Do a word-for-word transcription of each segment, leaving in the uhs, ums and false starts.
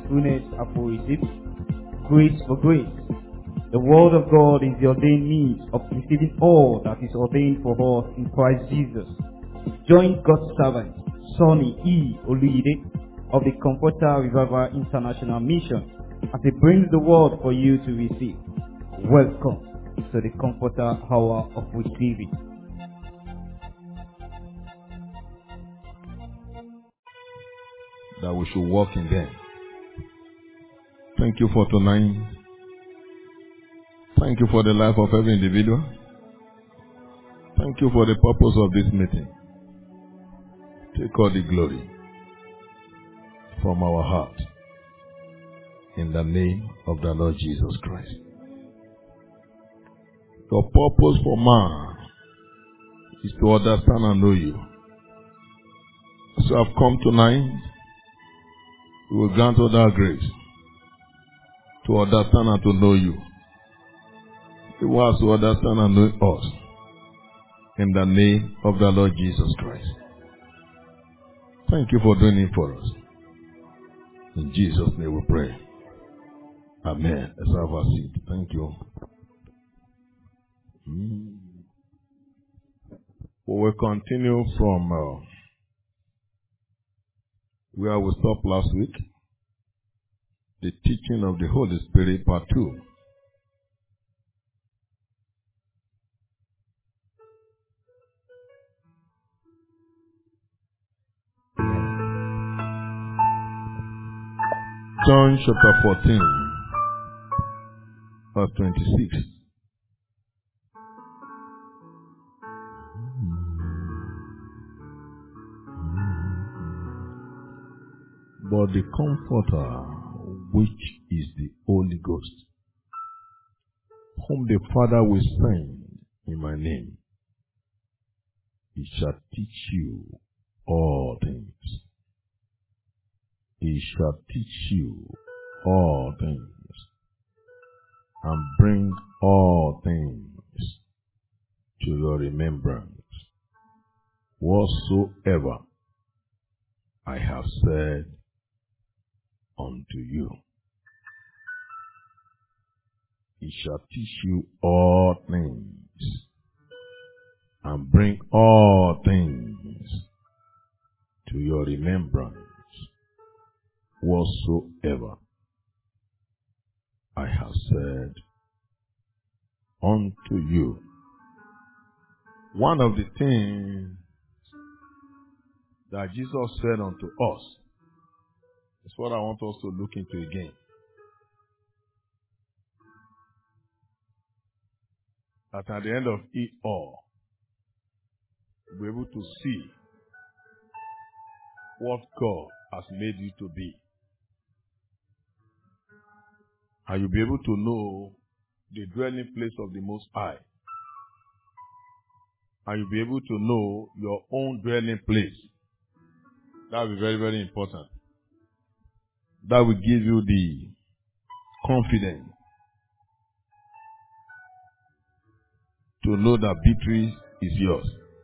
fullness have we received grace for grace. The word of God is the ordained means of receiving all that is ordained for us in Christ Jesus. Join God's servant, Sonny E. Oluyide of the Comforter Revival International Mission as he brings the word for you to receive. Welcome to the Comforter Hour of Receiving. That we should walk in them. Thank you for tonight. Thank you for the life of every individual. Thank you for the purpose of this meeting. Take all the glory from our heart in the name of the Lord Jesus Christ. Your purpose for man is to understand and know you. So I've come tonight. We will grant all that grace to understand and to know you. You want to understand and know us in the name of the Lord Jesus Christ. Thank you for doing it for us. In Jesus' name we pray. Amen. Let's have a seat. Thank you. Mm. We will continue from uh, where we stopped last week. The teaching of the Holy Spirit, part two. John chapter fourteen, verse twenty-six. But the Comforter, which is the Holy Ghost, whom the Father will send in my name, he shall teach you all things. He shall teach you all things, and bring all things to your remembrance, whatsoever I have said unto you. He shall teach you all things, and bring all things to your remembrance, whatsoever I have said unto you. One of the things that Jesus said unto us is what I want us to look into again. That at the end of it all, we'll be able to see what God has made you to be. And you'll be able to know the dwelling place of the Most High. And you'll be able to know your own dwelling place. That will be very, very important. That will give you the confidence to know that victory is yours.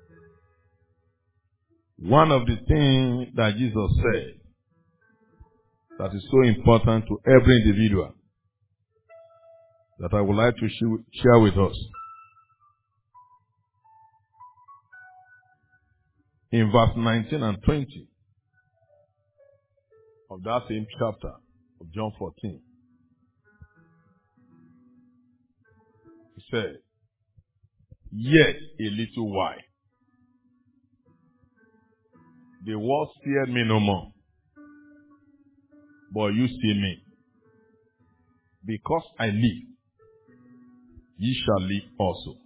One of the things that Jesus said that is so important to every individual that I would like to share with us. In verse nineteen and twenty of that same chapter of John fourteen, he said, yet a little while, the world feared me no more, but you see me. Because I live, ye shall live also.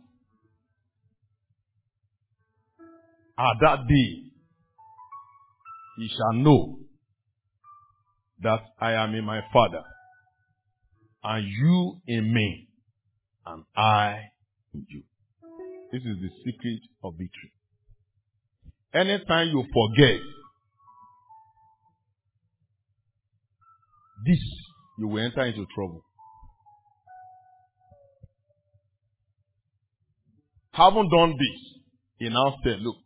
At that day, ye shall know that I am in my Father, and you in me, and I in you. This is the secret of victory. Anytime you forget this, you will enter into trouble. Having done this, he now said, look,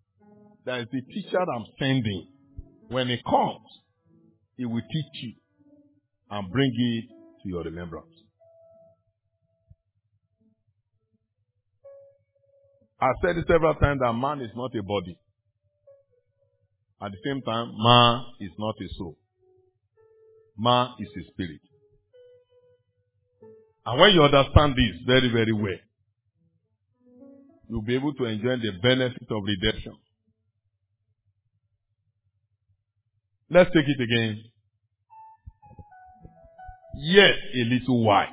there is a teacher I'm sending. When he comes, he will teach you and bring it to your remembrance. I've said it several times that man is not a body. At the same time, man is not a soul. Man is a spirit. And when you understand this very, very well, you'll be able to enjoy the benefit of redemption. Let's take it again. Yet a little while,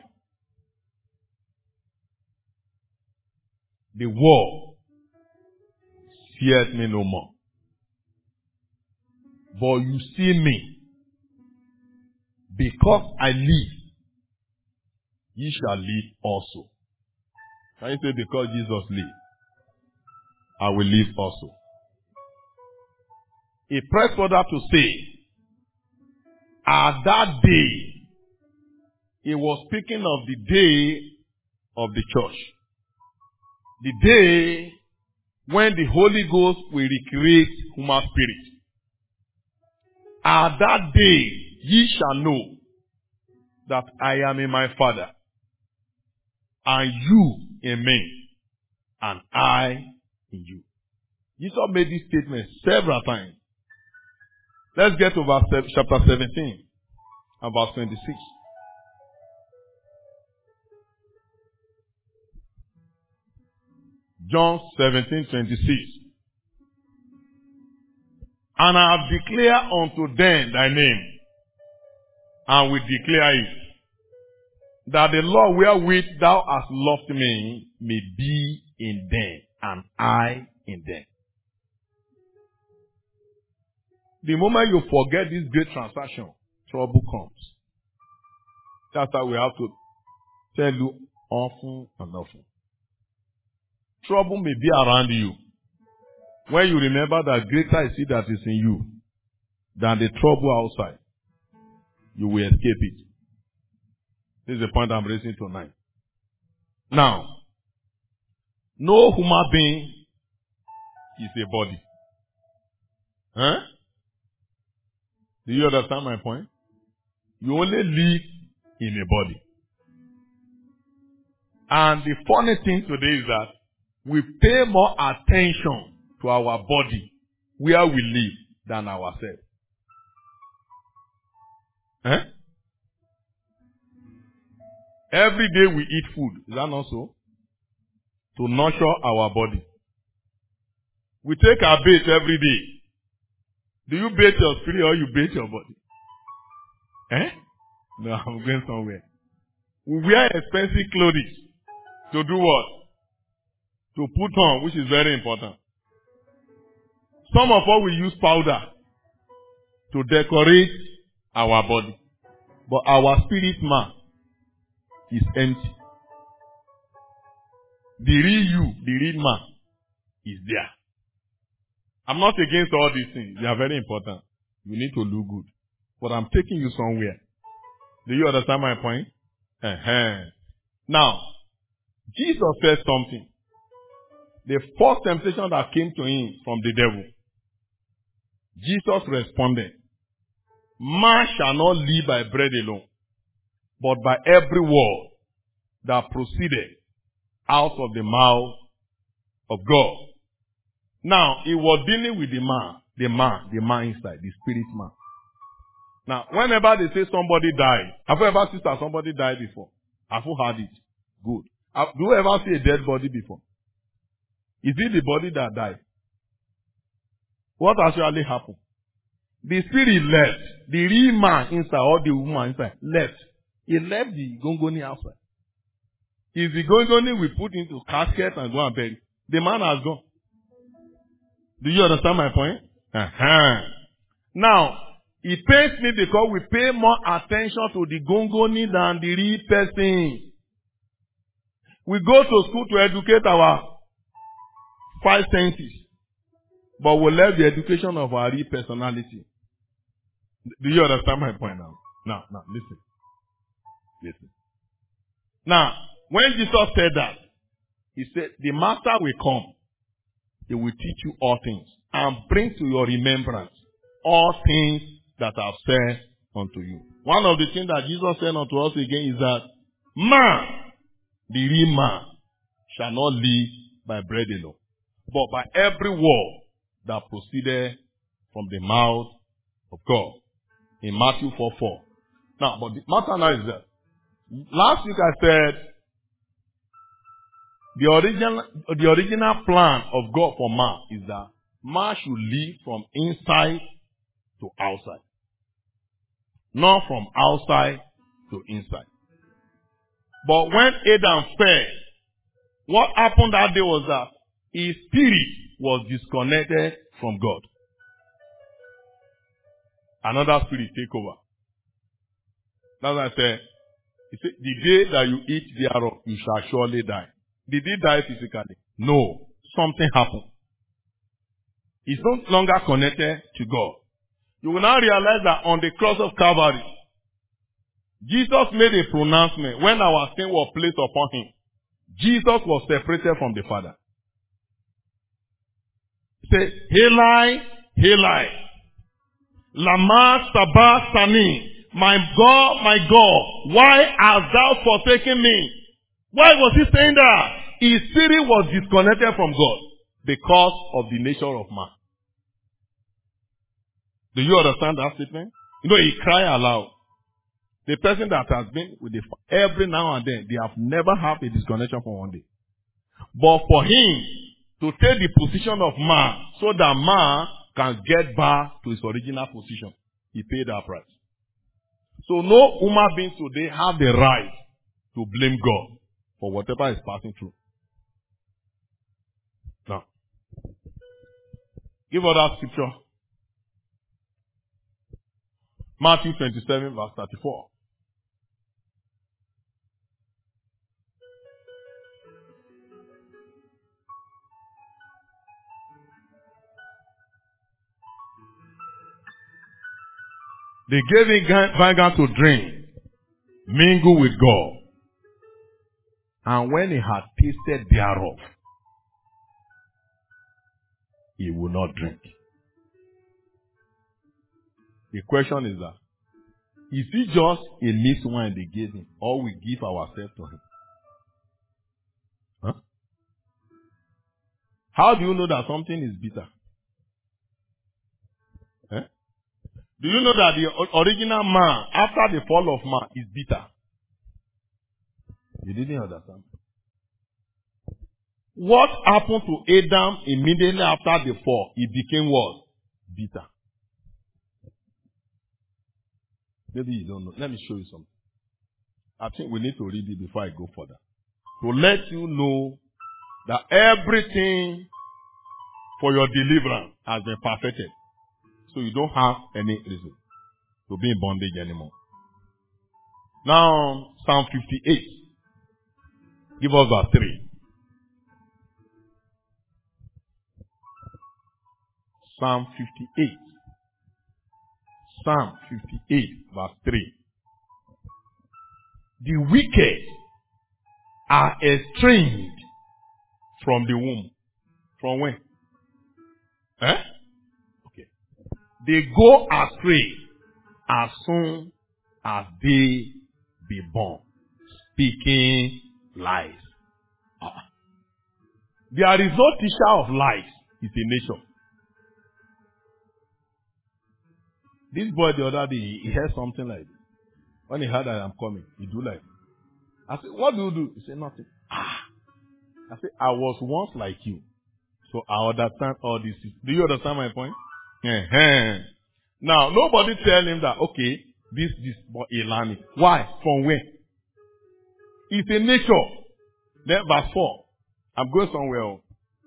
the world fears me no more. But you see me, because I live, ye shall live also. Can you say, because Jesus lived, I will live also? He pressed further to say, at that day, he was speaking of the day of the church. The day when the Holy Ghost will recreate human spirit. At that day, ye shall know that I am in my Father, and you in me, and I in you. Jesus made this statement several times. Let's get to verse chapter seventeen and verse twenty-six. John seventeen, twenty-six. And I have declared unto them thy name, and will declare it, that the Lord wherewith thou hast loved me may be in them, and I in them. The moment you forget this great transaction, trouble comes. That's why we have to tell you often and often. Trouble may be around you. When you remember that greater is he that is in you than the trouble outside, you will escape it. This is the point I'm raising tonight. Now, no human being is a body. Huh? Do you understand my point? You only live in a body. And the funny thing today is that we pay more attention to our body where we live than ourselves. Eh? Every day we eat food. Is that not so? To nurture our body. We take our bath every day. Do you bathe your spirit or you bathe your body? Eh? No, I'm going somewhere. We wear expensive clothes. To do what? To put on, which is very important. Some of us will use powder to decorate our body. But our spirit man is empty. The real you, the real man, is there. I'm not against all these things. They are very important. You need to look good. But I'm taking you somewhere. Do you understand my point? Uh-huh. Now, Jesus said something. The first temptation that came to him from the devil. Jesus responded, man shall not live by bread alone, but by every word that proceeded out of the mouth of God. Now, he was dealing with the man, the man, the man inside, the spirit man. Now, whenever they say somebody died, have you ever seen that somebody died before? Have you heard it? Good. Have, do you ever see a dead body before? Is it the body that died? What actually happened? The spirit left. The real man inside or the woman inside left. He left the gongoni outside. If the gongoni we put into casket and go and bury, the man has gone. Do you understand my point? Uh-huh. Now, it pains me because we pay more attention to the gongoni than the real person. We go to school to educate our five senses, but we left the education of our real personality. Do you understand my point now? Now, now, listen. Listen. Now, when Jesus said that, he said, the master will come. He will teach you all things and bring to your remembrance all things that I have said unto you. One of the things that Jesus said unto us again is that man, the real man, shall not live by bread alone, but by every word that proceeded from the mouth of God. In Matthew four four. Now, but the matter now is that last week I said the original the original plan of God for man is that man should live from inside to outside, not from outside to inside. But when Adam fell, what happened that day was that his spirit was disconnected from God. Another spirit take over. That's why I said, he said, the day that you eat thereof, you shall surely die. Did he die physically? No. Something happened. He's no longer connected to God. You will now realize that on the cross of Calvary, Jesus made a pronouncement when our sin was placed upon him. Jesus was separated from the Father. He said, Eli, Eli, lama sabachthani, my God, my God, why hast thou forsaken me? Why was he saying that? His spirit was disconnected from God because of the nature of man. Do you understand that statement? You know, he cried aloud. The person that has been with the every now and then, they have never had a disconnection for one day. But for him to take the position of man so that man can get back to his original position, he paid that price. So no human beings today have the right to blame God for whatever is passing through. Now, give us that scripture. Matthew twenty-seven verse thirty-four. They gave him vinegar to drink, mingle with God. And when he had tasted thereof, he will not drink. The question is that, is it just a mixed wine they gave him, or we give ourselves to him? Huh? How do you know that something is bitter? Eh? Do you know that the original man, after the fall of man, is bitter? You didn't understand. What happened to Adam immediately after the fall? He became what? Bitter. Maybe you don't know. Let me show you something. I think we need to read it before I go further. To let you know that everything for your deliverance has been perfected. So you don't have any reason to be in bondage anymore. Now, Psalm fifty-eight. Give us verse three. Psalm fifty-eight. Psalm fifty-eight, verse three. The wicked are estranged from the womb. From when? Eh? Okay. They go astray as soon as they be born, speaking lies. Ah. There is no teacher of lies. It's a nature. This boy the other day, he, he heard something like this. When he heard that I'm coming, he do like this. I said, what do you do? He said, nothing. Ah. I said, I was once like you. So I understand all this. Do you understand my point? Uh-huh. Now, nobody tell him that, okay, this, this, but he learned it. Why? From where? It's a nature. Then verse four. I'm going somewhere else.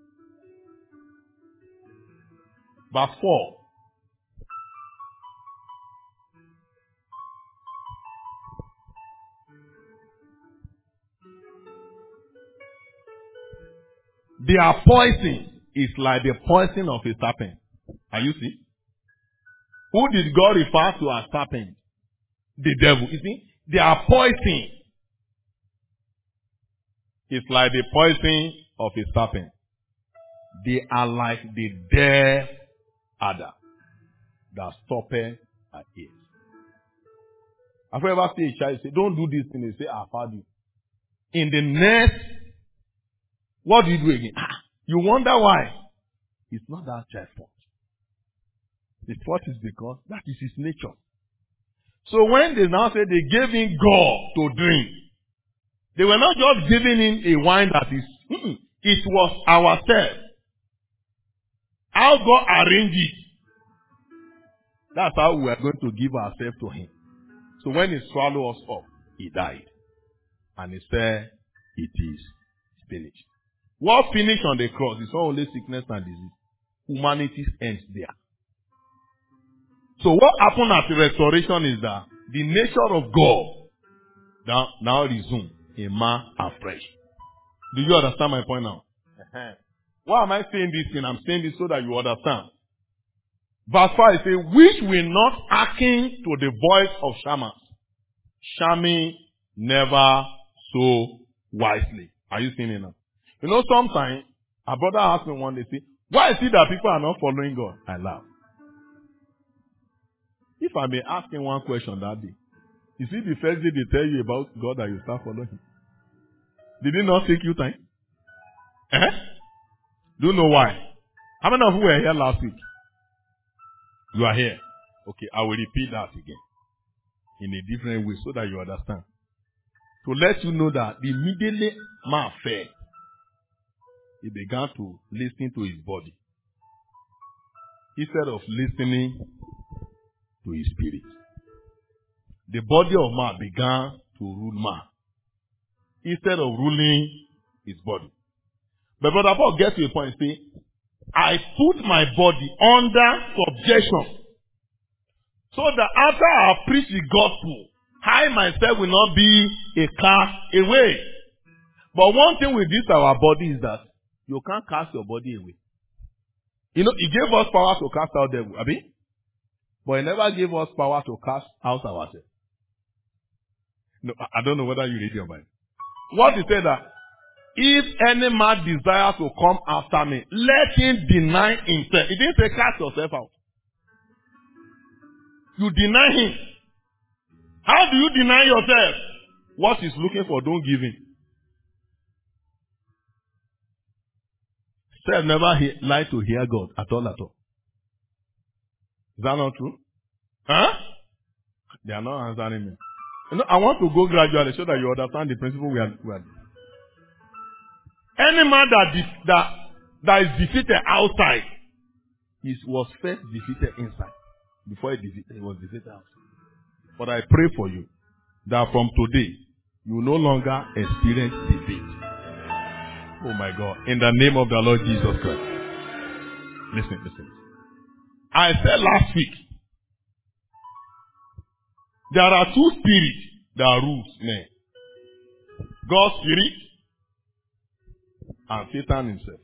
Verse four. Their poison is like the poison of a serpent. Are you see? Who did God refer to as serpent? The devil. You see? Their poison is like the poison of a serpent. They are like the deaf adder that stoppeth at ears. Have you ever seen a child say, don't do this thing? They say, I've had you. In the next, what do you do again? Ah, you wonder why. It's not that child's fault. The fault is because that is his nature. So when they now say they gave him God to drink, they were not just giving him a wine that is, mm, it was ourselves. How God arranged it. That's how we are going to give ourselves to him. So when he swallowed us up, he died. And he said, it is finished. What finished on the cross is not only sickness and disease. Humanity ends there. So what happened at the restoration is that the nature of God now, now resume a man afresh. Do you understand my point now? Uh-huh. Why am I saying this thing? I'm saying this so that you understand. Verse five says, which will not hearken to the voice of shamans, shamming never so wisely. Are you seeing it now? You know, sometimes a brother asked me one day, say, why is it that people are not following God? I laugh. If I may ask him one question that day, is it the first day they tell you about God that you start following him? Did it not take you time? Eh? Do you know why? How many of you were here last week? You are here. Okay, I will repeat that again. In a different way so that you understand. To let you know that the immediately man fell, he began to listen to his body. Instead of listening to his spirit. The body of man began to rule man. Instead of ruling his body. But Brother Paul gets to a point and say, I put my body under subjection. So that after I preach the gospel, I myself will not be a cast away. But one thing with this our body is that you can't cast your body away. You know, he gave us power to cast out devil, abi? But he never gave us power to cast out ourselves. No, I don't know whether you read your Bible. What he said that, if any man desires to come after me, let him deny himself. He didn't say cast yourself out. You deny him. How do you deny yourself? What he's looking for, don't give him. Self never he- like to hear God at all at all. Is that not true? Huh? They are not answering me. You know, I want to go gradually so that you understand the principle we are. We are. Any man that, de- that, that is defeated outside is, was first defeated inside. Before he, defeated, he was defeated outside. But I pray for you that from today, you will no longer experience defeat. Oh my God. In the name of the Lord Jesus Christ. Listen, listen. I said last week, there are two spirits that rules men. God's spirit and Satan himself.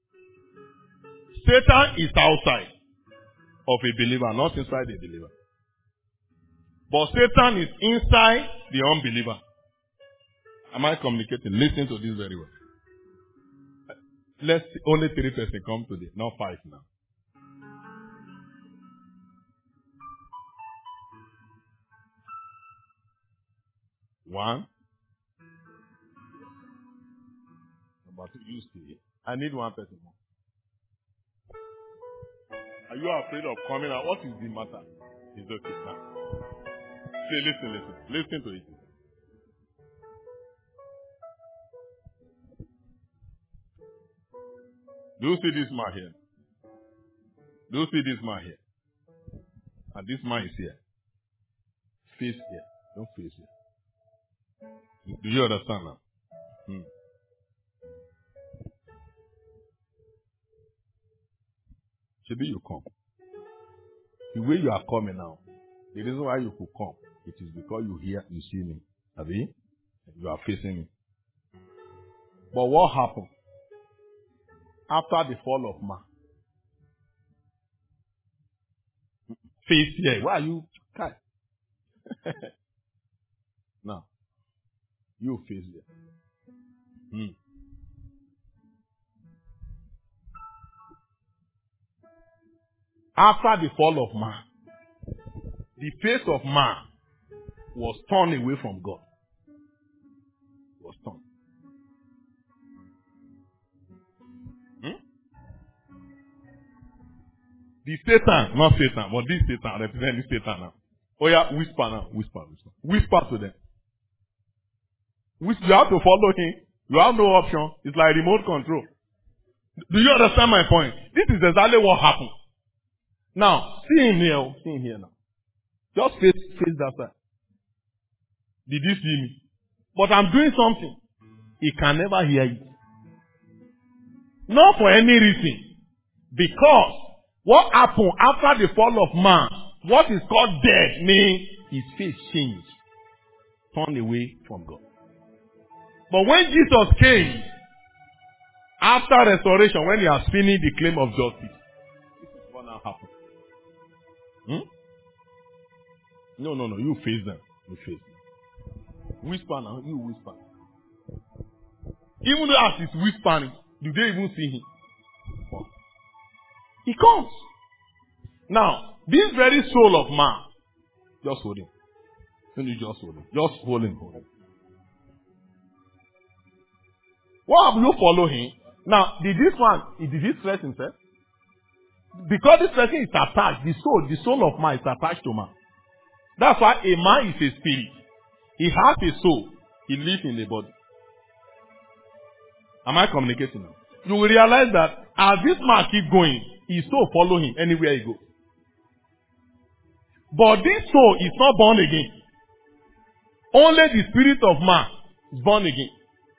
Satan is outside of a believer, not inside a believer. But Satan is inside the unbeliever. Am I communicating? Listen to this very well. Let's only three persons come today, not five now. One. Number two, you stay. I need one person more. Are you afraid of coming out? What is the matter? It's okay now. Say, listen, listen. Listen to it. Do you see this man here? Do you see this man here? And this man is here. Face here. Don't face here. Do you understand now? Hmm. Maybe you come. The way you are coming now, the reason why you could come, it is because you hear, you see me. Abi? You are facing me. But what happened? After the fall of man. Face here. Why are you? Kai. Now, you face here. Hmm. After the fall of man, the face of man was turned away from God. Was turned. Hmm? The Satan, not Satan, but this Satan represents this Satan now. Oh yeah, whisper now, whisper, whisper. Whisper to them. Whisper, you have to follow him. You have no option. It's like remote control. Do you understand my point? This is exactly what happened. Now, see him here, see him here now. Just face, face that side. Did you see me? But I'm doing something. He can never hear it. Not for any reason. Because what happened after the fall of man, what is called death, means his face changed. Turned away from God. But when Jesus came, after restoration, when he has finished the claim of justice, this is what now happened. Hmm? No, no, no. You face them. You face them. Whisper now. You whisper. Even though as he's whispering, do they even see him? Oh. He comes. Now, this very soul of man, just hold him. Don't you just hold him? Just hold him. Hold him. Why have you follow him? Now, did this one, did he stress himself? Because this person is attached, the soul, the soul of man is attached to man. That's why a man is a spirit. He has a soul. He lives in the body. Am I communicating now? You will realize that as this man keep going, his soul follow him anywhere he goes. But this soul is not born again. Only the spirit of man is born again.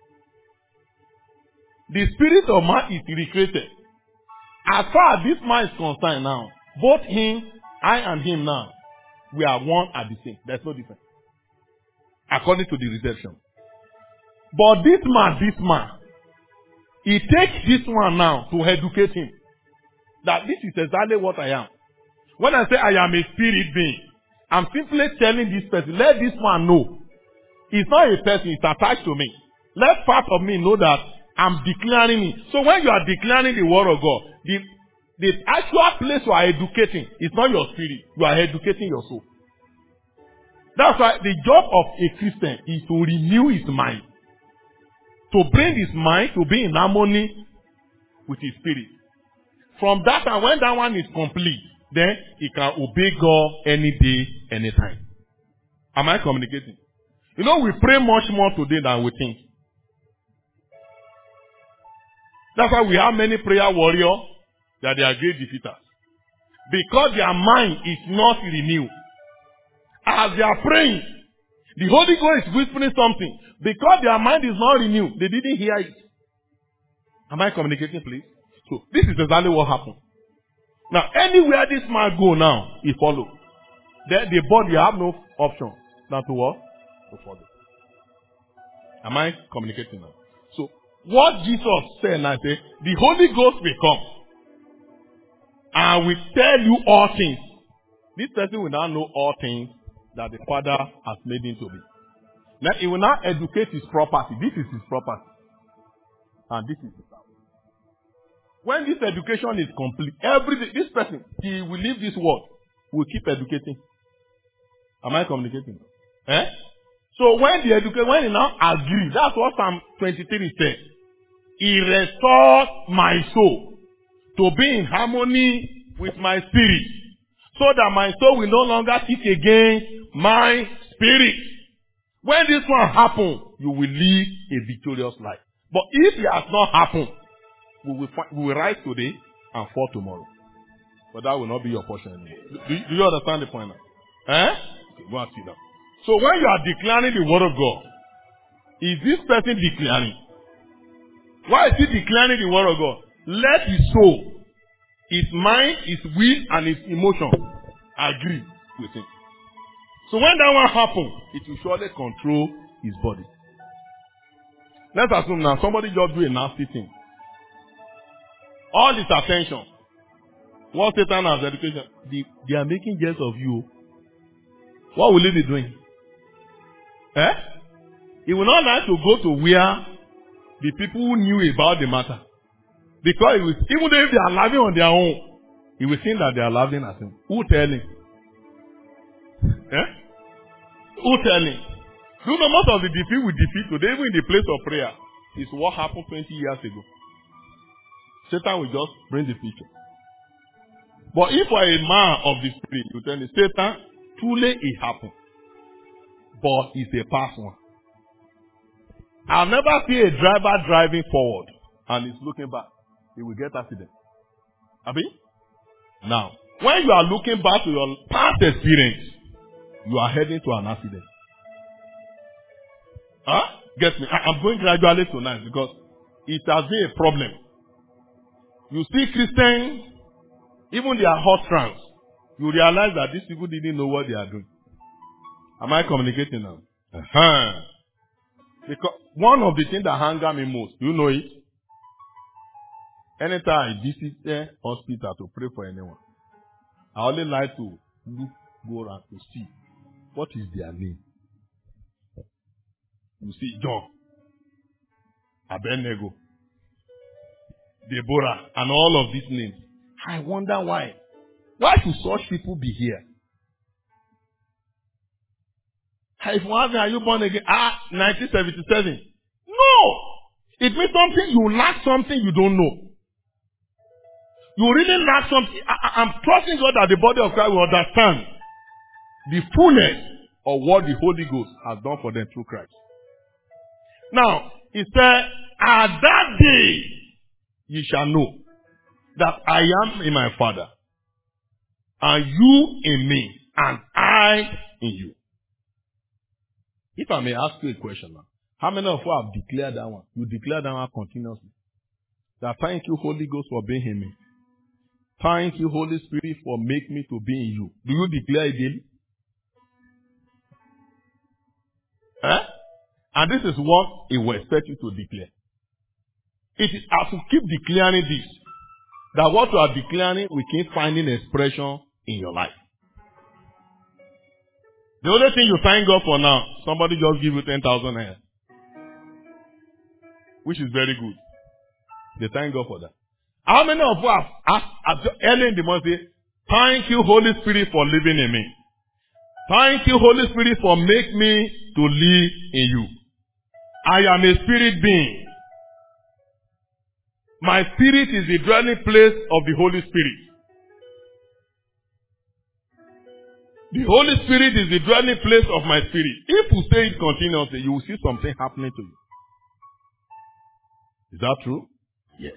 The spirit of man is recreated. As far as this man is concerned now, both him, I and him now, we are one at the same. There's no difference. According to the redemption. But this man, this man, he takes this one now to educate him. That this is exactly what I am. When I say I am a spirit being, I'm simply telling this person, let this man know. He's not a person, he's attached to me. Let part of me know that I'm declaring it. So when you are declaring the word of God, the, the actual place you are educating is not your spirit. You are educating your soul. That's why the job of a Christian is to renew his mind. To bring his mind to be in harmony with his spirit. From that time, when that one is complete, then he can obey God any day, anytime. Am I communicating? You know, we pray much more today than we think. That's why we have many prayer warriors that they are great defeaters. Because their mind is not renewed. As they are praying, the Holy Ghost is whispering something. Because their mind is not renewed, they didn't hear it. Am I communicating, please? So, this is exactly what happened. Now, anywhere this man go now, he follow. The, the body have no option than to what? To follow. Am I communicating now? So, what Jesus said, I say, the Holy Ghost will come and will tell you all things. This person will now know all things that the Father has made him to be. Now, he will now educate his property. This is his property. And this is his house. When this education is complete, every day, this person, he will leave this world, will keep educating. Am I communicating? Eh? So when the education, when he now agree, that's what Psalm twenty-three says. He restores my soul to be in harmony with my spirit, so that my soul will no longer kick against my spirit. When this one happens, you will live a victorious life. But if it has not happened, we will, find, we will rise today and fall tomorrow. But that will not be your portion anymore. Do, do you understand the point now? Eh? Okay, go and see that. So when you are declaring the word of God, is this person declaring? Why is he declaring the word of God? Let his soul, his mind, his will, and his emotion agree with him. So when that one happens, it will surely control his body. Let's assume now somebody just do a nasty thing. All his attention. What Satan has education. They, they are making jest of you. What will he be doing? Eh? He will not like to go to where the people who knew about the matter. Because he will, even though if they are laughing on their own, he will think that they are laughing at him. Who tell him? Eh? Who telling? Do you know most of the defeat we defeat today, even in the place of prayer, is what happened twenty years ago. Satan will just bring the picture. But if you are a man of the spirit, you tell me, Satan, truly it happened. But it's a past one. I'll never see a driver driving forward and he's looking back. He will get accident. Abi? Now, when you are looking back to your past experience, you are heading to an accident. Huh? Get me? I, I'm going gradually tonight because it has been a problem. You see Christians, even their hot trance, you realize that these people didn't know what they are doing. Am I communicating now? Uh-huh. Because one of the things that anger me most, you know it? Anytime I visit a hospital to pray for anyone, I only like to look, go around to see what is their name. You see John, Abednego, Deborah, and all of these names. I wonder why. Why should such people be here? If one are you born again? Ah, nineteen seventy-seven. No! It means something, you lack something you don't know. You really lack something. I, I, I'm trusting God that the body of Christ will understand the fullness of what the Holy Ghost has done for them through Christ. Now, he said, at that day, ye shall know that I am in my Father, and you in me, and I in you. If I may ask you a question now, how many of you have declared that one? You declare that one continuously. That thank you, Holy Ghost, for being in me. Thank you, Holy Spirit, for making me to be in you. Do you declare it daily? Eh? And this is what it will expect you to declare. It is as you keep declaring this, that what you are declaring will keep finding expression in your life. The only thing you thank God for now, somebody just give you ten thousand naira. Which is very good. They thank God for that. How many of you have asked early in the morning, say, thank you, Holy Spirit, for living in me. Thank you, Holy Spirit, for making me to live in you. I am a spirit being. My spirit is the dwelling place of the Holy Spirit. The Holy Spirit is the dwelling place of my spirit. If you say it continuously, you will see something happening to you. Is that true? Yes.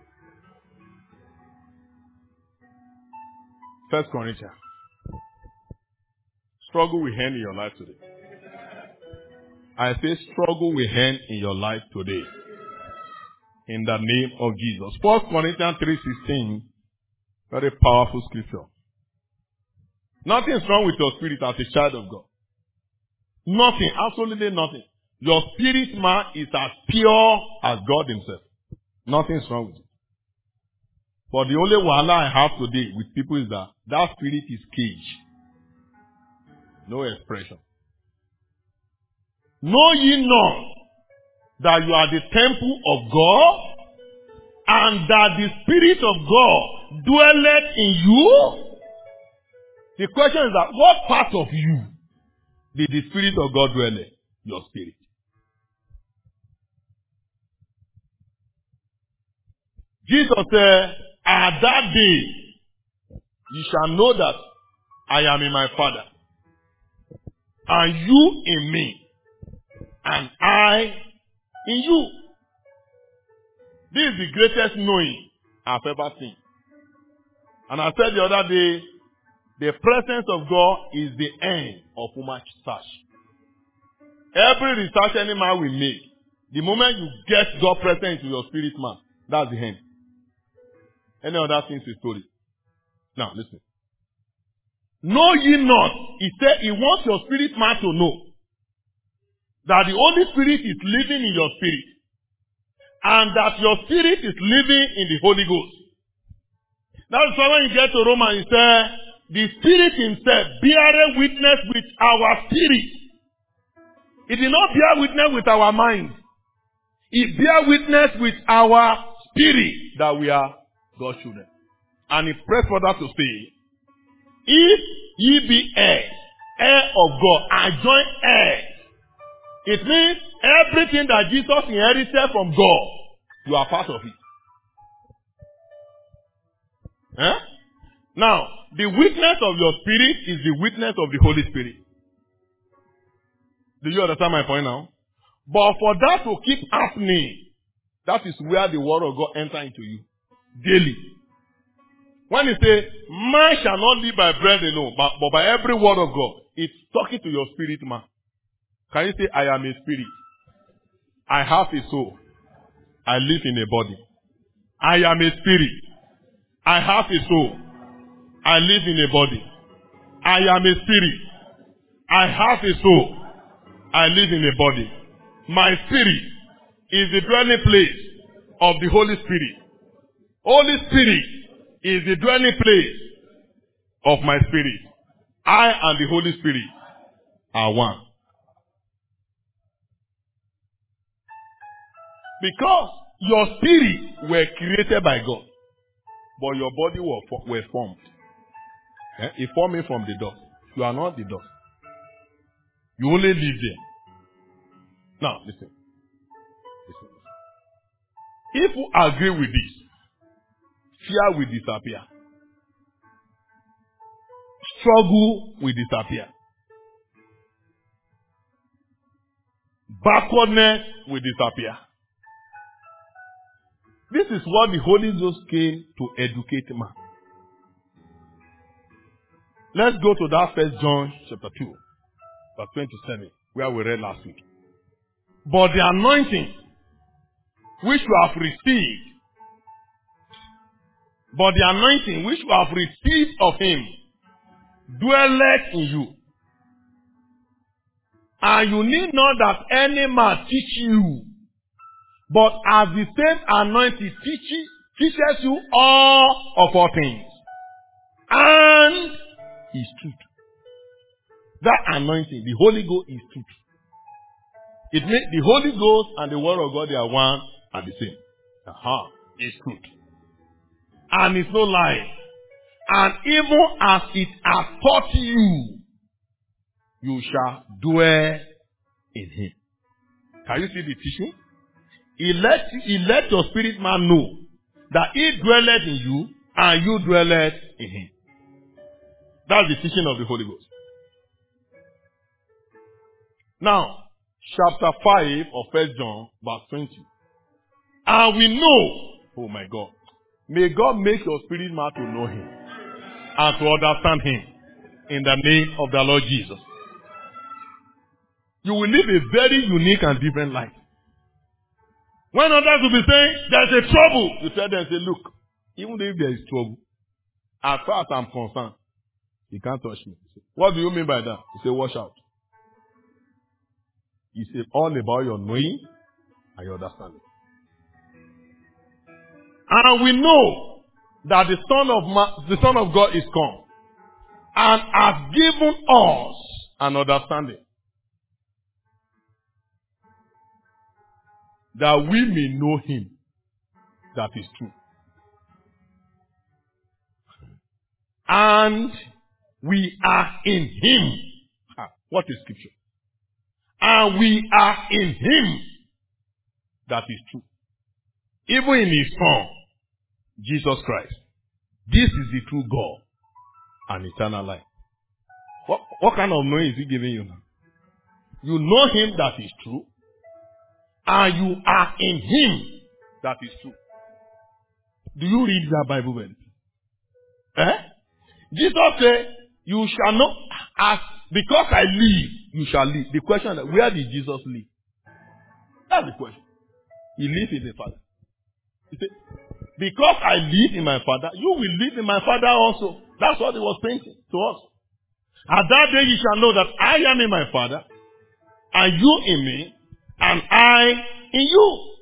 First Corinthians. Struggle will end in your life today. I say struggle will end in your life today. In the name of Jesus. First Corinthians three sixteen. Very powerful scripture. Nothing is wrong with your spirit as a child of God. Nothing. Absolutely nothing. Your spirit man is as pure as God himself. Nothing is wrong with it. But the only wahala I have today with people is that that spirit is caged. No expression. Know ye not that you are the temple of God, and that the Spirit of God dwelleth in you? The question is that what part of you did the Spirit of God dwell in? Your spirit. Jesus said, at that day, you shall know that I am in my Father, and you in me, and I in you. This is the greatest knowing I've ever seen. And I said the other day, the presence of God is the end of human search. Every research any man will make, the moment you get God present into your spirit man, that's the end. Any other thing is a story. Now, listen. Know ye not, he said he wants your spirit man to know that the Holy Spirit is living in your spirit, and that your spirit is living in the Holy Ghost. That's why when you get to Romans, he said, the Spirit himself beareth witness with our spirit. It did not bear witness with our mind. It bear witness with our spirit that we are God's children. And he pressed further to say, if ye be heirs, Heir of God and joint heirs. It means everything that Jesus inherited from God, you are part of it. Eh? Now, the witness of your spirit is the witness of the Holy Spirit. Do you understand my point now? But for that to keep happening, that is where the word of God enters into you daily. When you say, man shall not live by bread alone, but, but by every word of God, it's talking to your spirit man. Can you say, I am a spirit? I have a soul. I live in a body. I am a spirit. I have a soul. I live in a body. I am a spirit. I have a soul. I live in a body. My spirit is the dwelling place of the Holy Spirit. Holy Spirit is the dwelling place of my spirit. I and the Holy Spirit are one. Because your spirit were created by God, but your body were, were formed. Eh? It formed from the dust. You are not the dust. You only live there. Now, listen. Listen. If you agree with this, fear will disappear. Struggle will disappear. Backwardness will disappear. This is what the Holy Ghost came to educate man. Let's go to that First John chapter two, verse twenty-seven, where we read last week. But the anointing which you have received, but the anointing which you have received of him dwelleth in you. And you need not that any man teach you, but as the same anointing teaches, teaches you all of all things. And is truth. That anointing, the Holy Ghost is truth. It means the Holy Ghost and the Word of God, they are one and the same. Aha, it's truth. And it's no lie. And even as it has taught you, you shall dwell in him. Can you see the teaching? He let, he let your spirit man know that he dwelleth in you and you dwelleth in him. That's the teaching of the Holy Ghost. Now, chapter five of First John, verse twenty. And we know, oh my God, may God make your spirit man to know him and to understand him in the name of the Lord Jesus. You will live a very unique and different life. When others will be saying, there's a trouble, you tell them, say, look, even if there is trouble, as far as I'm concerned, you can't touch me. What do you mean by that? You say, watch out. It's all about your knowing and your understanding. And we know that the Son of Man, the Son of God is come and has given us an understanding that we may know him that is true. And we are in him. Ah, what is scripture? And we are in him that is true. Even in his Son, Jesus Christ. This is the true God and eternal life. What, what kind of knowing is he giving you now? You know him that is true. And you are in him that is true. Do you read that Bible well? Eh? Jesus said, you shall not ask, because I live, you shall live. The question is, where did Jesus live? That's the question. He lived in the Father. He said, because I live in my Father, you will live in my Father also. That's what he was saying to us. At that day you shall know that I am in my Father, and you in me, and I in you.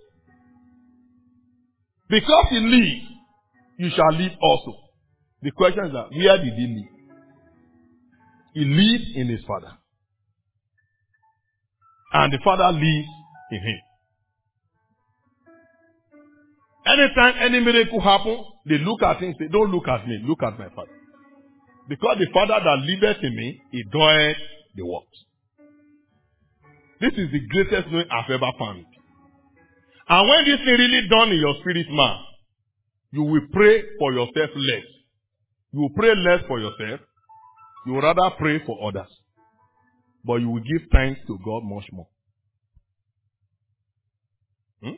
Because he lives, you shall live also. The question is that, where did he live? He lived in his Father. And the Father lives in him. Anytime any miracle happens, they look at him and say, don't look at me, look at my Father. Because the Father that liveth in me, he doeth the works. This is the greatest knowing I've ever found. And when this thing really done in your spirit man, you will pray for yourself less. You will pray less for yourself. You will rather pray for others. But you will give thanks to God much more. Hmm?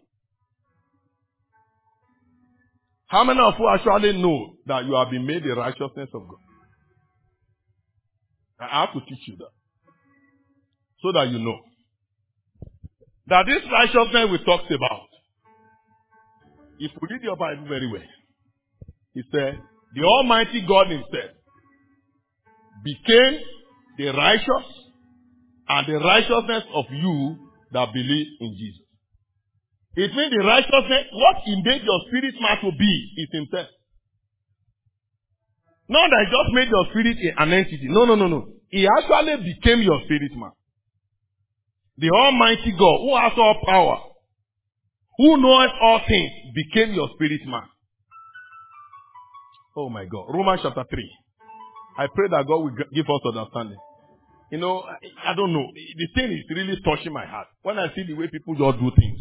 How many of you actually know that you have been made the righteousness of God? I have to teach you that. So that you know. That this righteousness we talked about, if we read your Bible very well, he said, the Almighty God himself became the righteous and the righteousness of you that believe in Jesus. It means the righteousness, what he made your spirit man to be is himself. Not that he just made your spirit an entity. No, no, no, no. He actually became your spirit man. The Almighty God, who has all power, who knows all things, became your spirit man. Oh my God. Romans chapter three. I pray that God will give us understanding. You know, I, I don't know. The thing is really touching my heart. When I see the way people just do things.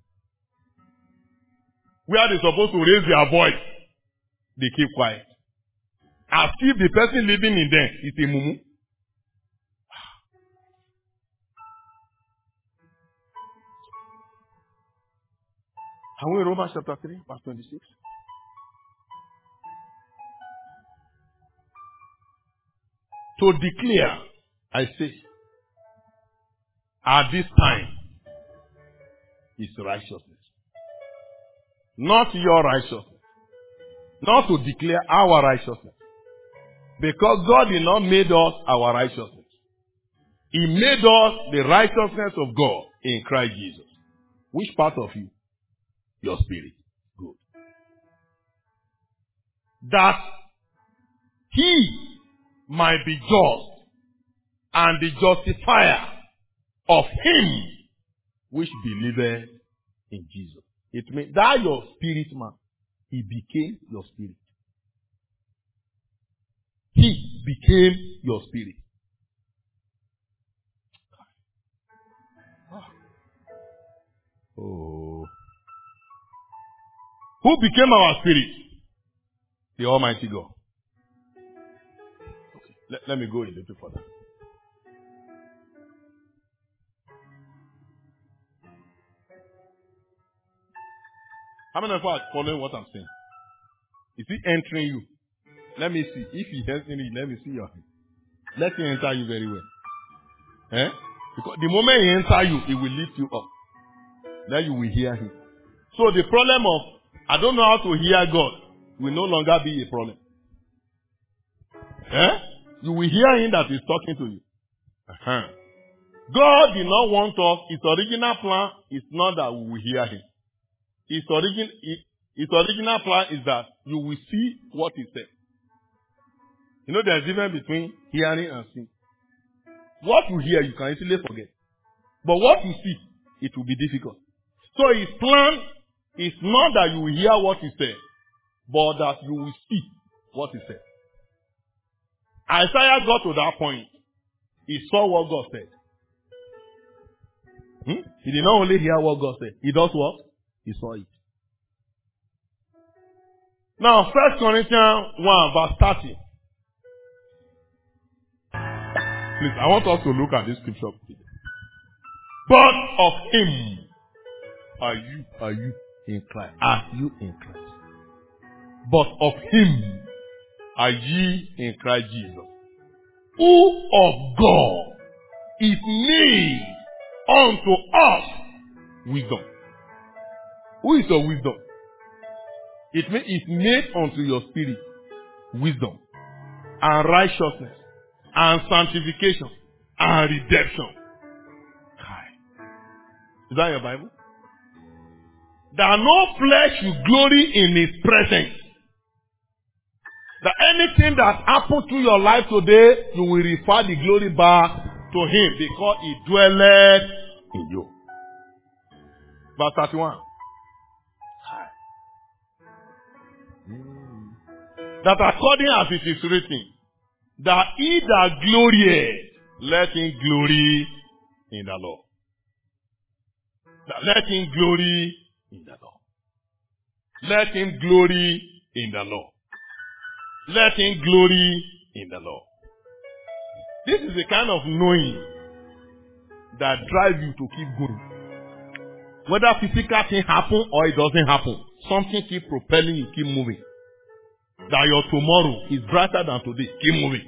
Where they're supposed to raise their voice, they keep quiet. As if the person living in them is a mumu. Are we in Romans chapter three, verse twenty-six? To declare, I say, at this time is righteousness. Not your righteousness. Not to declare our righteousness. Because God did not make us our righteousness. He made us the righteousness of God in Christ Jesus. Which part of you? Your spirit. Good. That he might be just and the justifier of him which believeth in Jesus. It means that your spirit man, he became your spirit. He became your spirit. Oh. Who became our spirit? The Almighty God. Okay. Let, let me go a little further. How many of you are following what I'm saying? Is he entering you? Let me see. If he enters you, let me see your hand. Let him enter you very well. Eh? Because the moment he enters you, he will lift you up. Then you will hear him. So the problem of, I don't know how to hear God, will no longer be a problem. Eh? You will hear him that is talking to you. Uh-huh. God did not want us, his original plan is not that we will hear him. His, origin, his original plan is that you will see what he said. You know there's a difference between hearing and seeing. What you hear, you can easily forget. But what you see, it will be difficult. So his plan is not that you will hear what he said, but that you will see what he said. Isaiah got to that point. He saw what God said. Hmm? He did not only hear what God said. He does what? He saw it. Now, First Corinthians one, verse thirty. Please, I want us to look at this scripture. But of him are you, are you in Christ. Are you in Christ? But of him are ye in Christ Jesus, who of God is made unto us wisdom. Who is your wisdom? It means it's made unto your spirit wisdom and righteousness and sanctification and redemption. Is that your Bible? That no flesh should glory in his presence. That anything that happened to your life today, you will refer the glory back to him because he dwelleth in you. Verse thirty-one. That according as it is written, that he that glorieth, let him glory in the Lord. That let him glory in the Lord. Let him glory in the Lord. Let him glory in the Lord. This is the kind of knowing that drives you to keep going. Whether physical thing happen or it doesn't happen, something keep propelling you, keep moving. That your tomorrow is brighter than today. Keep moving.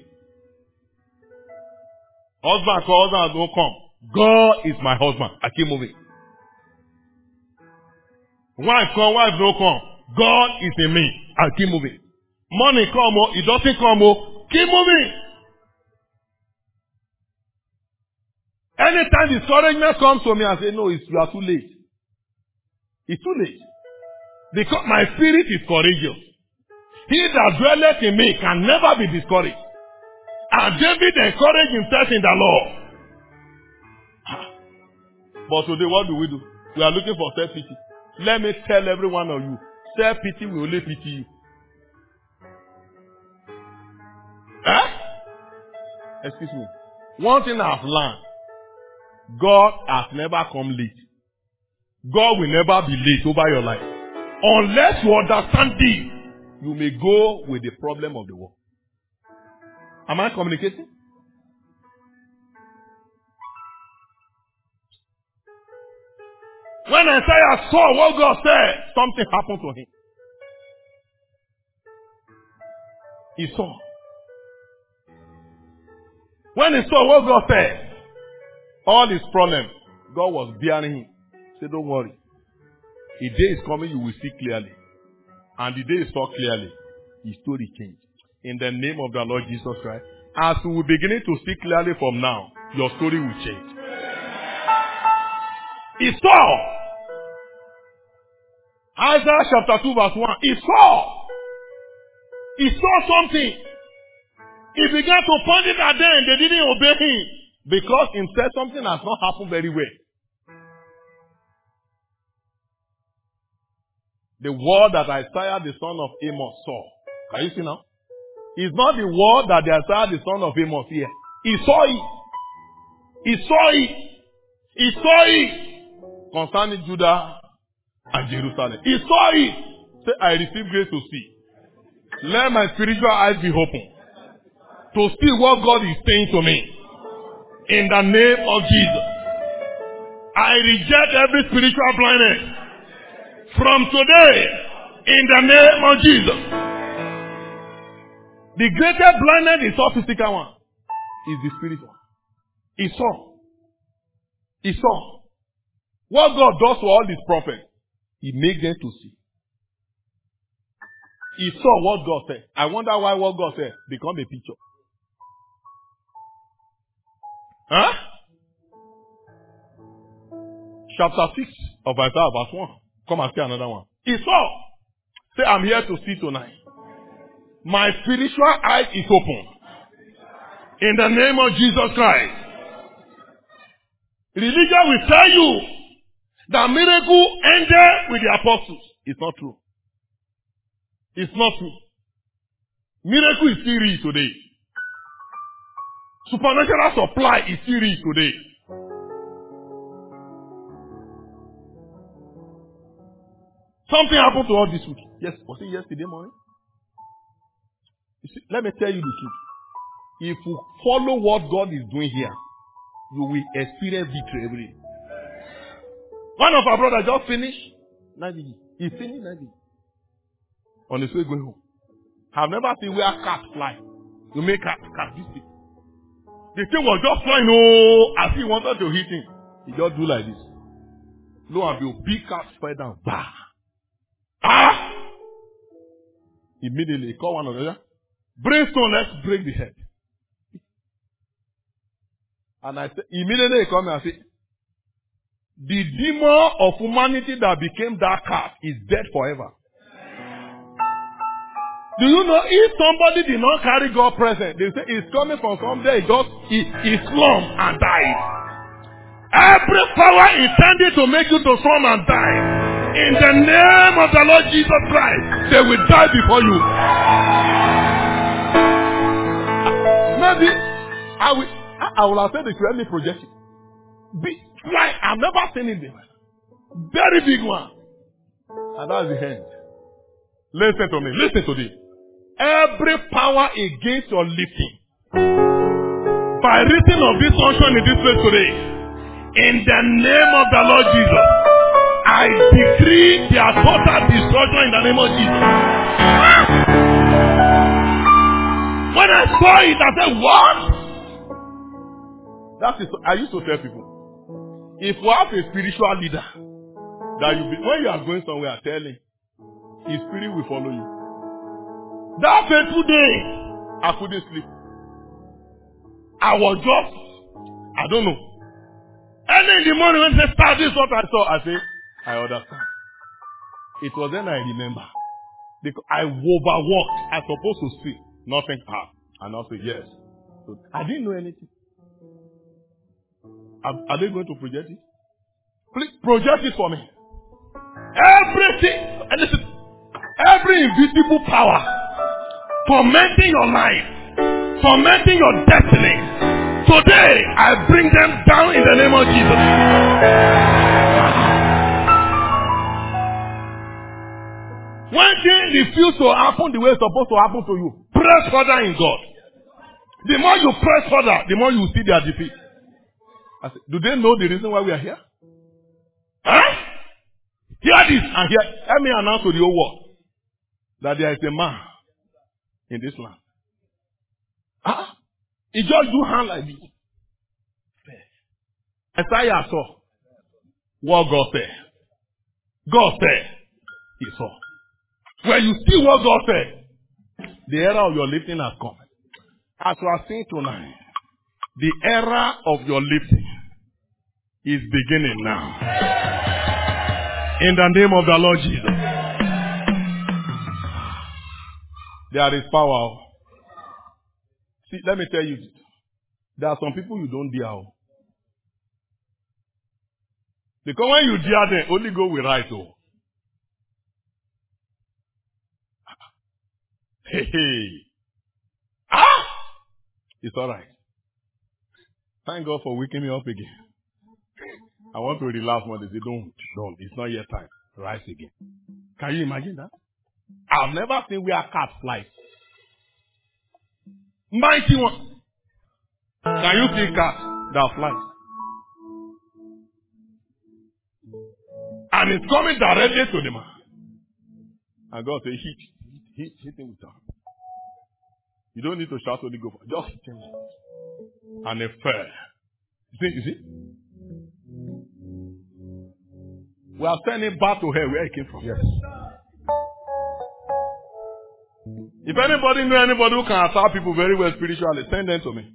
Husband call, husband don't come. God is my husband. I keep moving. Wife come, wife don't come. God is in me. I keep moving. Money come, oh, it doesn't come, oh, keep moving. Anytime discouragement comes to me, I say, no, it's, you are too late. It's too late. Because my spirit is courageous. He that dwelleth in me can never be discouraged. And David encouraged himself in the Lord. But today, what do we do? We are looking for self-pity. Let me tell every one of you, self-pity will only pity you. Eh? Excuse me. One thing I've learned, God has never come late. God will never be late over your life. Unless you understand this, you may go with the problem of the world. Am I communicating? When Isaiah saw what God said, something happened to him. He saw. When he saw what God said, all his problems, God was bearing him. He said, don't worry. A day is coming, you will see clearly. And the day is saw clearly, his story changed. In the name of the Lord Jesus Christ, as we will beginning to see clearly from now, your story will change. He saw. Isaiah chapter two verse one. He saw. He saw something. He began to point it at them. They didn't obey him. Because himself something has not happened very well. The word that Isaiah the son of Amos saw. Can you see now? It's not the word that the Isaiah the son of Amos here. He saw it. He saw it. He saw it. Concerning Judah and Jerusalem. He saw it. Say, I receive grace to see. Let my spiritual eyes be open. To see what God is saying to me. In the name of Jesus. I reject every spiritual blindness. From today. In the name of Jesus. The greatest blindness is not physical one. Is the spiritual. He saw. He saw. What God does to all these prophets, He makes them to see. He saw what God said. I wonder why what God said become a picture. Huh? Chapter six of Isaiah verse one. Come and see another one. He saw. Say, I'm here to see tonight. My spiritual eye is open. In the name of Jesus Christ. Religion will tell you that miracle ended with the apostles. It's not true. It's not true. Miracle is still real today. Supernatural supply is still real today. Something happened to us this week. Yes, was it yesterday morning? You see, let me tell you the truth. If you follow what God is doing here, you will experience victory every day. One of our brothers just finished Navy. He finished Navy. On his way going home. I've never seen where cats fly. You make cat, cat this thing. The thing was just flying, oh, as he wanted to hit him. He just do like this. Lo and behold, big cat fell down. Bah! Ah! Immediately, he called one another. Brimstone, let's break the head. And I said, immediately he called me and said, the demon of humanity that became that cat is dead forever. Do you know if somebody did not carry God present, they say it's coming from somewhere, he just, he, he slumped and died. Every power intended to make you to slump and die, in the name of the Lord Jesus Christ, they will die before you. maybe I will, I, I will have said they should help me project it. Big, like, I've never seen it there. Very big one. And that's the end. Listen to me. Listen to this. Every power against your lifting, by reason of this unction in this place today, in the name of the Lord Jesus, I decree their total destruction in the name of Jesus. When I saw it, I said, what? That is, I used to tell people, if you have a spiritual leader, that you be, when you are going somewhere, tell him, his spirit will follow you. That fateful day, I couldn't sleep. I was just, I don't know. Early in the morning when they start, this is what I saw. I say, I understand. It was then I remember. Because I overworked. I supposed to sleep. Nothing happened. And I said, yes. So I didn't know anything. Are, are they going to project it? Please project it for me. Everything, and listen, every invisible power tormenting your life, tormenting your destiny, today I bring them down in the name of Jesus. When things refuse to happen the way it's supposed to happen to you, press further in God. The more you press further, the more you see their defeat. I said, do they know the reason why we are here? Huh? Hear this and hear. Let me announce to the whole world that there is a man in this land. Huh? He just do hand like this. Isaiah saw what God said. God said, he saw. When you see what God said, the era of your lifting has come. As we are seeing tonight, the era of your lifting is beginning now. In the name of the Lord Jesus. There is power. See, let me tell you, there are some people you don't dare. Because when you dare them, only go with right. Oh. Hey, hey. Ah! It's alright. Thank God for waking me up again. I want to relax more. They say, don't, don't. It's not yet time. Rise again. Can you imagine that? I've never seen where cats fly. Mighty one. Can you see cats that fly? And it's coming directly to the man. And God says, hit, hit, hit him with that. You don't need to shout or go for it. Just hit him. And it fell. You see, you see? We are sending back to her where it came from. Yes. If anybody know anybody who can attack people very well spiritually, send them to me.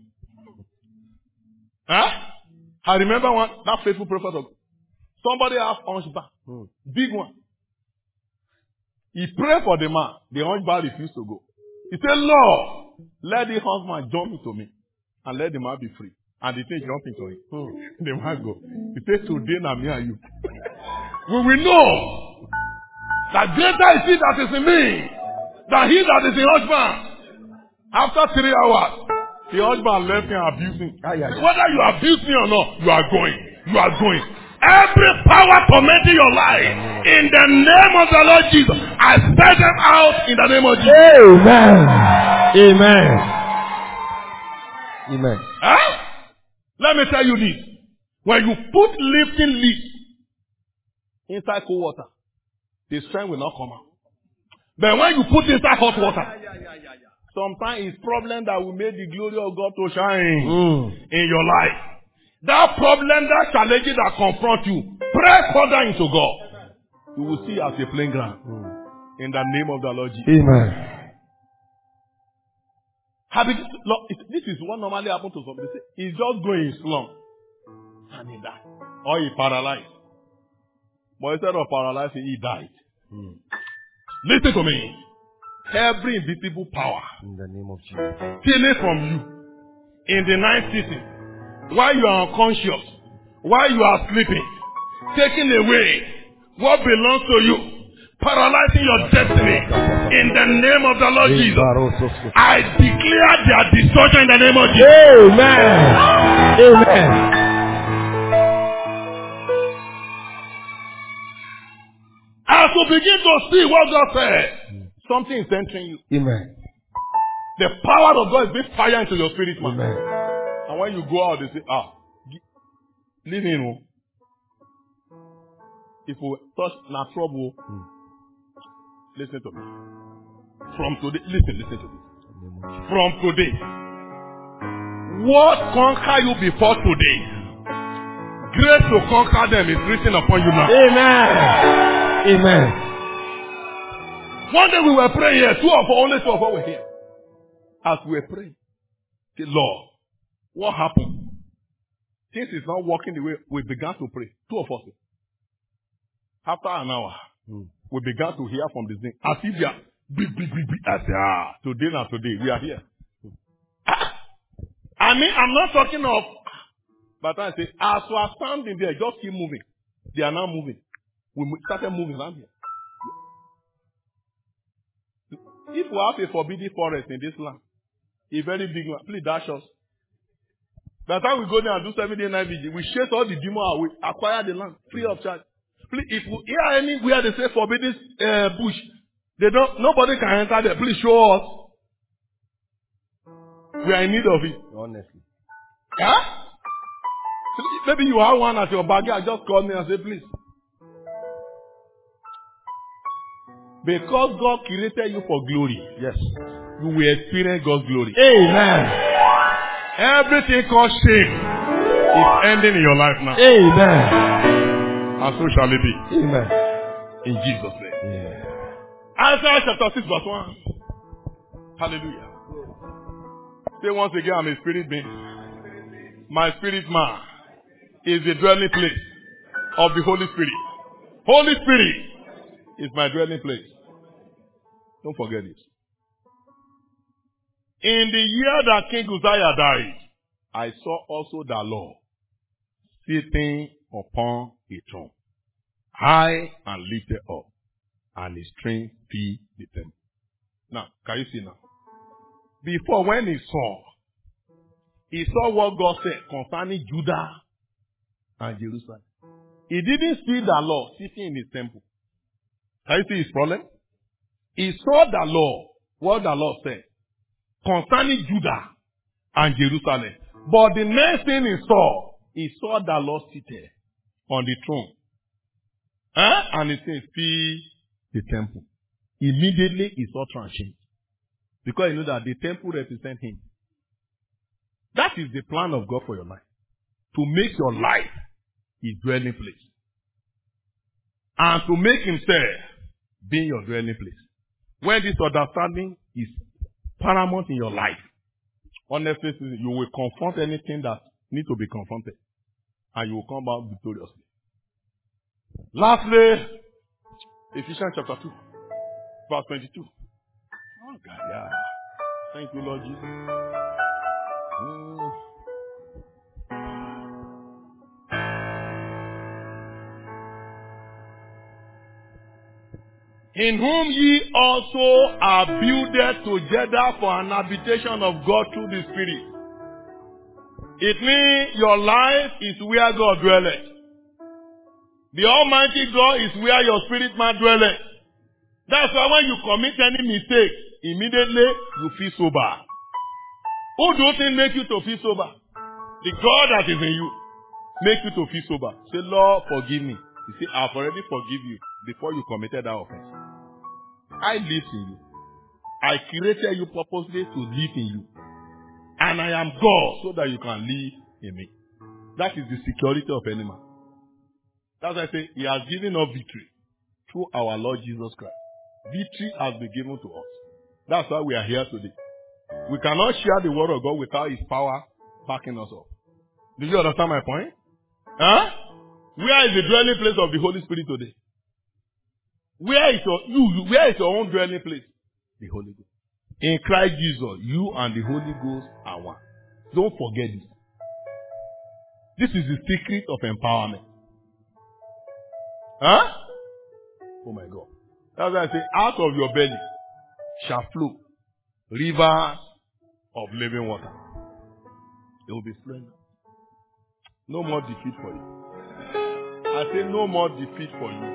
Huh? I remember one, that faithful prophet of somebody asked hunchback, hmm. big one. He prayed for the man. The hunchback refused to go. He said, Lord, let the hunchman jump into me and let the man be free. And the thing jumped into him. Hmm. The man go. He said, today now me and you. We will know that greater is he that is in me than he that is in husband. After three hours, the husband left him abusing. Ah, yeah, yeah. Whether you abuse me or not, you are going. You are going. Every power tormenting your life, in the name of the Lord Jesus, I set them out in the name of Jesus. Amen. Amen. Amen. Huh? Let me tell you this. When you put lifting leaves inside cold water, the strength will not come out. But when you put inside hot water, sometimes it's problem that will make the glory of God to shine mm. in your life. That problem, that challenge that confront you, press further into God. You will see as a playing ground. Mm. In the name of the Lord Jesus. Amen. This is what normally happens to somebody. He's just going in slump. And he died. Or he paralyzed. But instead of paralyzing, he died. Mm. Listen to me. Every invisible power, in the name of Jesus, stealing from you in the night season, while you are unconscious, while you are sleeping, taking away what belongs to you, paralyzing your destiny. In the name of the Lord Jesus. I declare their destruction in the name of Jesus. Amen. Amen. As you begin to see what God said, something is entering you. Amen. The power of God is being fired into your spirit, man. Amen. And when you go out, they say, ah, leave him. If we touch na trouble, mm. listen to me. From today, listen, listen to this. From today, what conquer you before today, grace to conquer them is written upon you now. Amen. Amen. One day we were praying here, two of us, only two of us were here. As we were praying, the Lord, what happened? Things is not working the way we began to pray. Two of us. After an hour, mm. we began to hear from the thing. As if we are big, big, big, big. I say, ah, today and today, we are here. Mm. Ah, I mean, I'm not talking of, but I say, as we are standing there, just keep moving. They are now moving. We started moving around here. If we have a forbidden forest in this land, a very big one, please dash us. By the time we go there and do seven day night vigil, we chase all the demons away, acquire the land, free of charge. Please, if we hear anywhere they say forbidden uh, bush, they don't. Nobody can enter there. Please show us. We are in need of it. Honestly. Yeah? Maybe you have one at your backyard. Just call me and say, please. Because God created you for glory. Yes. You will experience God's glory. Amen. Everything called shame is ending in your life now. Amen. And so shall it be. Amen. In Jesus' name. Yeah. Isaiah chapter six verse one. Hallelujah. Say once again, I'm a spirit being. My spirit man is the dwelling place of the Holy Spirit. Holy Spirit is my dwelling place. Don't forget this. In the year that King Uzziah died, I saw also the Lord sitting upon a throne, high and lifted up, and his train filled the temple. Now, can you see now? Before, when he saw, he saw what God said concerning Judah and Jerusalem. He didn't see the Lord sitting in his temple. Can you see his problem? He saw the Lord, what the Lord said concerning Judah and Jerusalem. But the next thing he saw, he saw the Lord seated on the throne. Huh? And he said, fill the temple. Immediately he saw transient. Because you know that the temple represents him. That is the plan of God for your life. To make your life his dwelling place. And to make himself be your dwelling place. When this understanding is paramount in your life, honestly, you will confront anything that needs to be confronted. And you will come out victoriously. Lastly, Ephesians chapter two, verse twenty-two. Oh God, yeah. Thank you, Lord Jesus. Mm. In whom ye also are builded together for an habitation of God through the Spirit. It means your life is where God dwelleth. The Almighty God is where your spirit man dwelleth. That's why when you commit any mistake, immediately you feel sober. Who do you think make you to feel sober? The God that is in you make you to feel sober. Say, Lord, forgive me. You see, I've already forgiven you before you committed that offense. I live in you. I created you purposely to live in you. And I am God so that you can live in me. That is the security of any man. That's why I say he has given us victory through our Lord Jesus Christ. Victory has been given to us. That's why we are here today. We cannot share the word of God without his power backing us up. Do you understand my point? Huh? Where is the dwelling place of the Holy Spirit today? Where is your you? Where is your own dwelling place? The Holy Ghost. In Christ Jesus, you and the Holy Ghost are one. Don't forget this. This is the secret of empowerment. Huh? Oh my God. That's why I say, out of your belly shall flow rivers of living water. It will be flowing. No more defeat for you. I say no more defeat for you.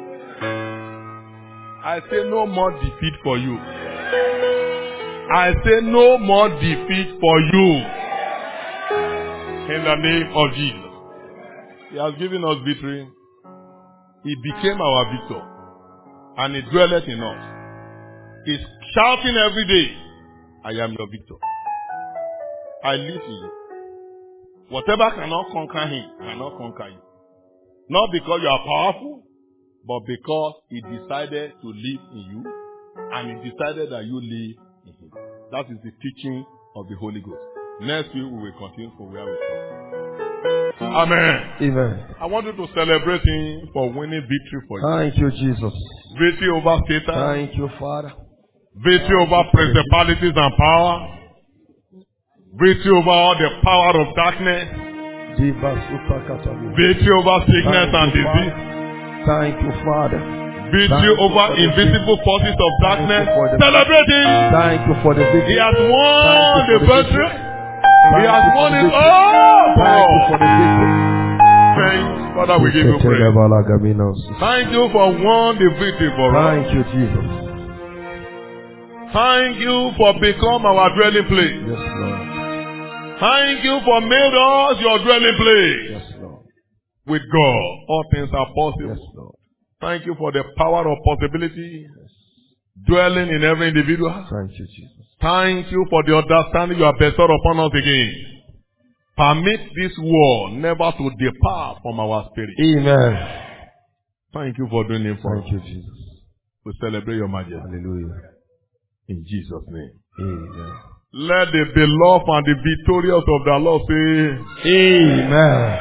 I say no more defeat for you. I say no more defeat for you. In the name of Jesus. He has given us victory. He became our victor. And he dwelleth in us. He's shouting every day, I am your victor. I live in you. Whatever cannot conquer him, cannot conquer you. Not because you are powerful, but because he decided to live in you, and he decided that you live in him. That is the teaching of the Holy Ghost. Next week we will continue from where we stop. Amen. Amen. I want you to celebrate him for winning victory for you. Thank you, Jesus. Victory over Satan. Thank you, Father. Victory over principalities and power. Victory over all the power of darkness. Victory over sickness and disease. Thank you, Father. Victory over invisible forces of darkness. Celebrate him. Thank you for the victory. He has won the victory. He has won it all. Thank you for the victory. Thanks, Father, we give you praise. Thank you for won the victory for us. Thank you, Jesus. Thank you for become our dwelling place. Yes, Lord. Thank you for made us your dwelling place. Yes, Lord. With God, all things are possible. Yes, Lord. Thank you for the power of possibility Yes. dwelling in every individual. Thank you, Jesus. Thank you for the understanding you have bestowed upon us again. Permit this word never to depart from our spirit. Amen. Thank you for doing it for us. Thank you, Jesus. We celebrate your majesty. Hallelujah. In Jesus' name. Amen. Let the beloved and the victorious of the Lord say, Amen.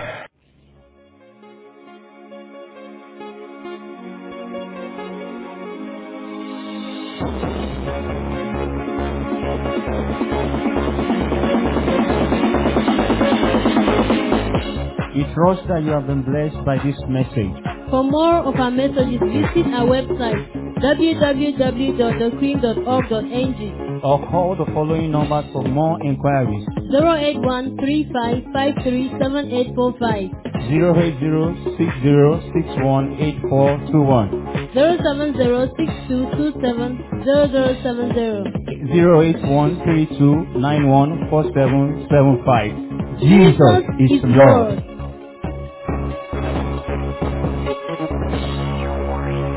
We trust that you have been blessed by this message. For more of our messages, visit our website w w w dot the queen dot org dot n g Or call the following numbers for more inquiries. zero eight one three five five three seven eight four five, zero eight zero six zero six one eight four two one, zero seven zero six two two seven zero zero seven zero. zero eight one three two nine one four seven seven five. Jesus is Lord.